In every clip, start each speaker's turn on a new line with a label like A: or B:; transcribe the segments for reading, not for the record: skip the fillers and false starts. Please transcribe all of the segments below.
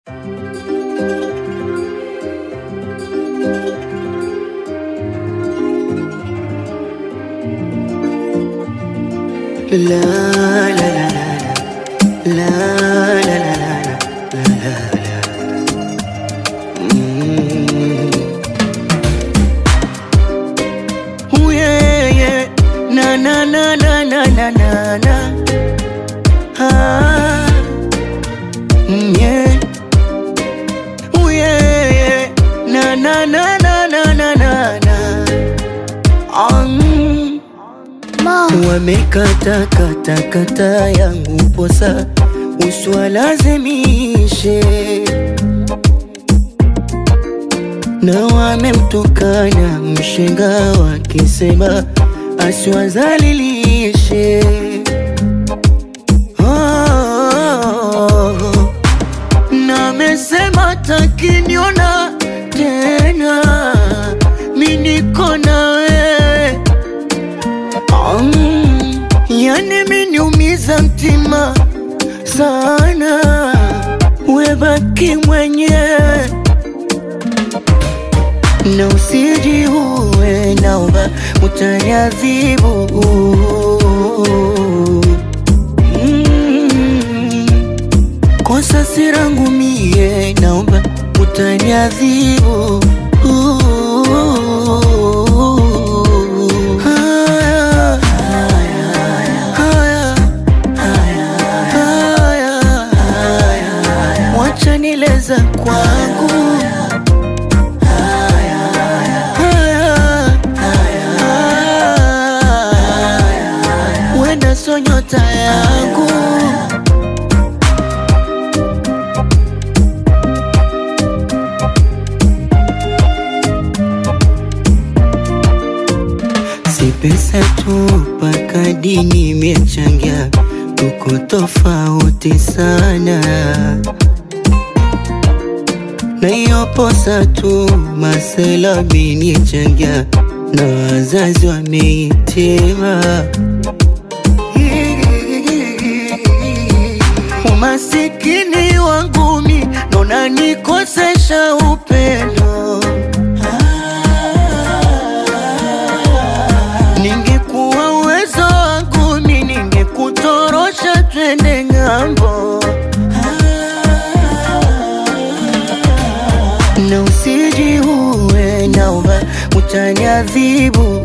A: La la la la la la la la la la. Ooh yeah yeah, na na na na na na na na. Ah, yeah. Ooh yeah yeah, na na na na na na na na. Wamekata kata kata yangu posa, usiwalazimishe, na wamemtukana mshenga wakisema asiwazalilishe. Na amesema takiniona tena, mi niko na wewe. Yani miniumiza mtima sana, webaki mwenyewe na usijiue, naomba utaniadhibu. Kosa si langu mie, naomba utaniadhibu. Nileza kwangu wenda so nyota yangu. Si pesa tu paka dini imechangia, tuko tofauti sana. Na hiyo posa tu masela minichangia, na wazazi wameitema. Umasikini wangu mi nona nikosesha upendo. Ningekuwa uwezo wangu mi ningekutorosha twende ngambo. Na usijiue, naomba utaniadhibu.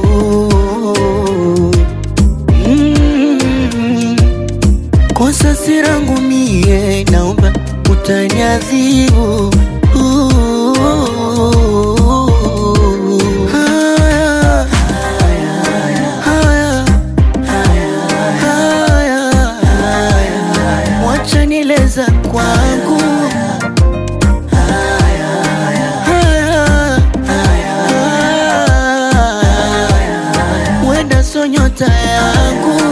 A: Kosa si langu mie, naomba utaniadhibu. Wacha nileza kwangu nyota yangu.